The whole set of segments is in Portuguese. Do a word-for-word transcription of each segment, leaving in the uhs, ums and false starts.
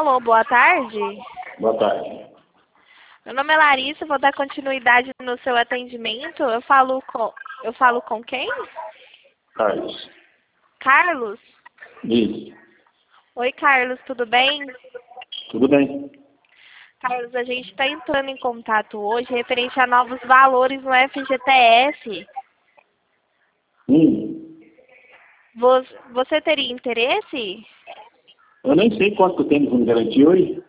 Alô, boa tarde. Boa tarde. Meu nome é Larissa, vou dar continuidade no seu atendimento. Eu falo com, eu falo com quem? Carlos. Carlos? Isso. Oi, Carlos, tudo bem? Tudo bem? Carlos, a gente está entrando em contato hoje referente a novos valores no F G T S. Hum. Você, você teria interesse? Eu nem sei quanto tem de garantia hoje.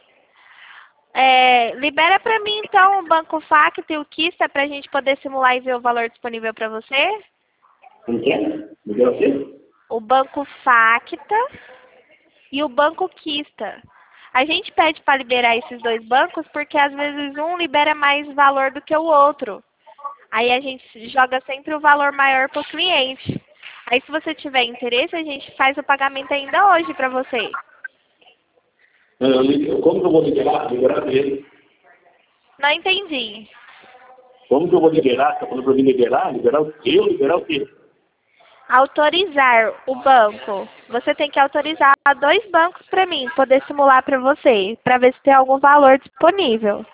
É, libera para mim, então, o Banco Facta e o Kista para a gente poder simular e ver o valor disponível para você. Como que é? Me deu o quê? O Banco Facta e o Banco Kista. A gente pede para liberar esses dois bancos porque às vezes um libera mais valor do que o outro. Aí a gente joga sempre o valor maior para o cliente. Aí se você tiver interesse, a gente faz o pagamento ainda hoje para você. Eu, eu, como que eu vou liberar? Liberar ele. Não entendi. Como que eu vou liberar? Você tá falando pra mim liberar? Liberar o quê? Eu liberar o quê? Autorizar o banco. Você tem que autorizar dois bancos para mim, poder simular para você, para ver se tem algum valor disponível.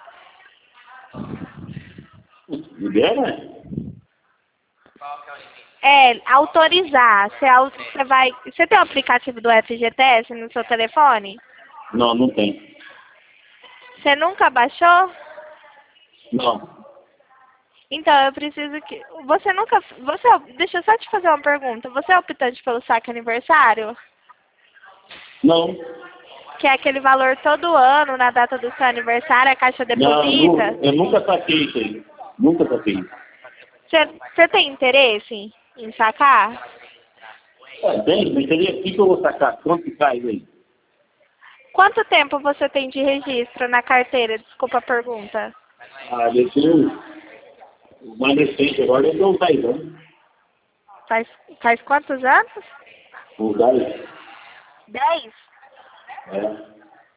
Libera? É, autorizar. Você, au- você vai. Você tem o aplicativo do F G T S no seu telefone? Não, não tem. Você nunca baixou? Não. Então, eu preciso que. Você nunca. Você, deixa eu só te fazer uma pergunta. Você é optante pelo saque aniversário? Não. Que é aquele valor todo ano, na data do seu aniversário, a caixa Não, deposita? nu- eu nunca saquei isso aí. Nunca saquei. Você, você tem interesse em sacar? É, tem, mas seria aqui que eu vou sacar. Quanto que cai aí? Quanto tempo você tem de registro na carteira? Desculpa a pergunta. Ah, eu tenho o mais recente agora, eu tenho uns dez anos. Faz, faz quantos anos? Uns dez. Dez? É.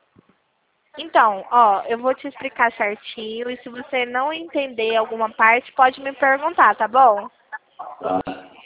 Então, ó, eu vou te explicar certinho e se você não entender alguma parte, pode me perguntar, tá bom? Tá.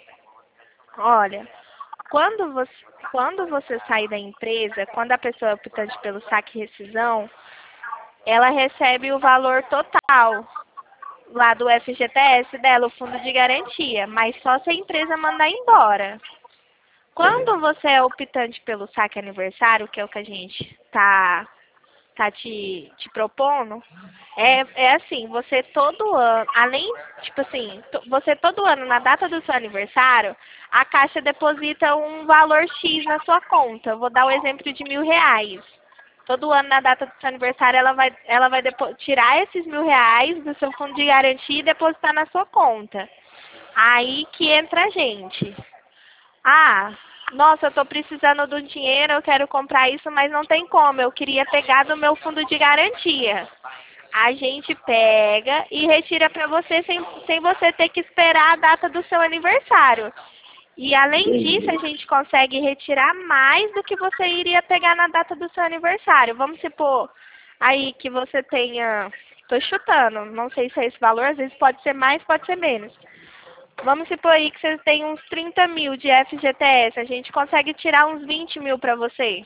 Olha, quando você, quando você sai da empresa, quando a pessoa é optante pelo saque e rescisão, ela recebe o valor total lá do F G T S dela, o fundo de garantia, mas só se a empresa mandar embora. Quando você é optante pelo saque aniversário, que é o que a gente tá tá te, te propondo, é, é assim, você todo ano, além, tipo assim, to- você todo ano, na data do seu aniversário, a Caixa deposita um valor X na sua conta. Eu vou dar o exemplo de mil reais. Todo ano, na data do seu aniversário, ela vai, ela vai depo- tirar esses mil reais do seu fundo de garantia e depositar na sua conta. Aí que entra a gente. Ah, nossa, eu estou precisando do dinheiro, eu quero comprar isso, mas não tem como. Eu queria pegar do meu fundo de garantia. A gente pega e retira para você sem, sem você ter que esperar a data do seu aniversário. E além disso, a gente consegue retirar mais do que você iria pegar na data do seu aniversário. Vamos supor aí que você tenha, estou chutando, não sei se é esse valor, às vezes pode ser mais, pode ser menos. Vamos supor aí que você tem uns trinta mil de F G T S. A gente consegue tirar uns vinte mil para você.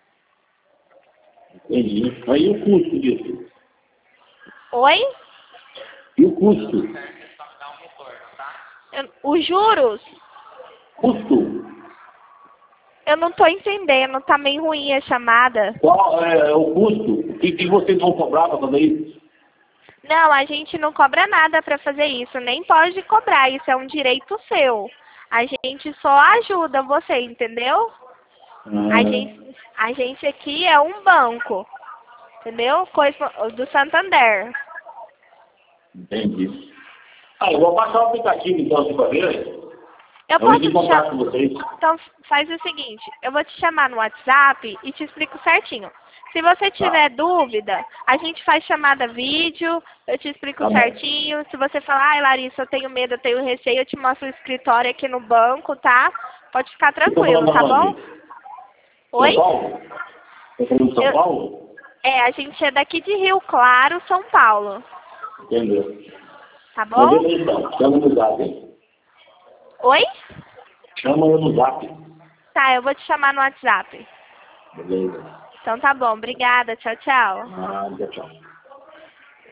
Entendi. Aí o custo disso? Oi? E o custo? Eu- os juros? Custo? Eu não estou entendendo. Tá meio ruim a chamada. Qual é o custo? O que, que vocês vão cobrar para fazer isso? Não, a gente não cobra nada para fazer isso. Nem pode cobrar. Isso é um direito seu. A gente só ajuda você, entendeu? A Ah, gente, a gente aqui é um banco. Entendeu? Coisa do Santander. entendi. Ah, eu vou passar o aplicativo então de fazer. Eu Eu posso entro em te contato chamar. com vocês. Então faz o seguinte, eu vou te chamar no WhatsApp e te explico certinho. Se você tiver Tá, dúvida, a gente faz chamada vídeo, eu te explico tá bom. certinho. Se você falar, ai Larissa, eu tenho medo, eu tenho receio, eu te mostro o escritório aqui no banco, tá? Pode ficar Vocês estão falando tranquilo, tá bom? onde? São Oi? Paulo? Estão falando de São Eu- Paulo? é, a gente é daqui de Rio Claro, São Paulo, Entendeu? tá Mas bom? beleza então. Chama no zap, hein? Oi? Chama eu no zap. Tá, eu vou te chamar no WhatsApp. Beleza. Então tá bom, obrigada, tchau, tchau. Ah, tchau.